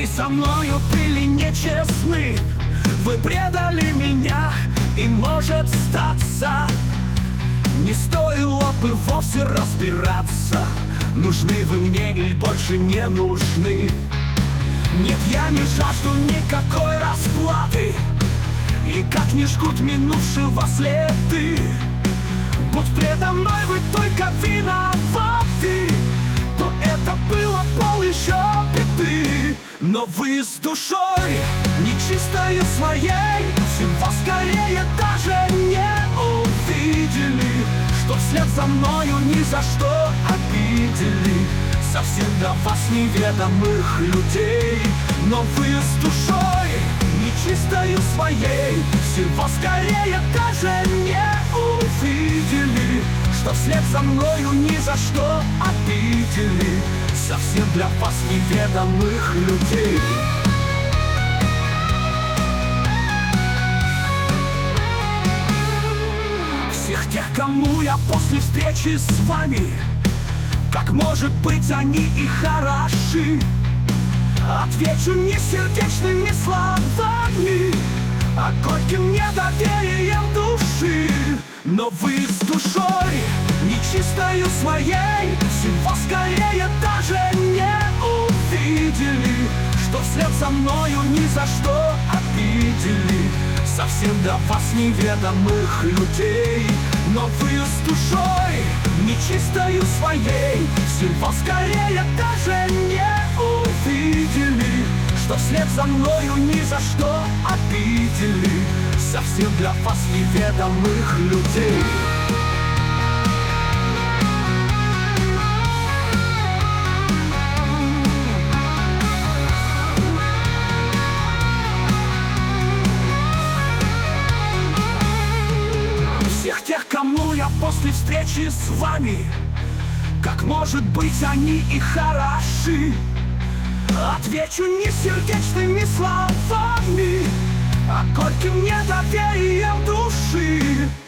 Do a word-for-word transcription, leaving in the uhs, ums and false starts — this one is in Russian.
Вы со мною были нечестны, вы предали меня, и может статься не стоило бы вовсе разбираться, нужны вы мне или больше не нужны. Нет, я не жажду никакой расплаты, и как не жгут минувшего следы. Будь предо мной вы только виноваты, то это было пол еще беды. Но вы с душой нечистой своей всего скорее даже не увидели, что вслед за мною ни за что обидели совсем до вас неведомых людей. Но вы с душой нечистою своей всего скорее даже не увидели, что вслед за мною ни за что обидели совсем для вас неведомых людей. Всех тех, кому я после встречи с вами, как может быть они и хороши, отвечу не сердечными словами, а горьким недоверием души. Но вы с душой нечистою своей всего скорее даже не увидели, что вслед за мною ни за что обидели совсем до вас неведомых людей. Но вы с душой нечистою своей всего скорее даже не увидели, что вслед за мною ни за что обидели совсем для вас неведомых людей. Всех тех, кому я после встречи с вами, как может быть они и хороши, отвечу не сердечными словами, а горьким недоверием души.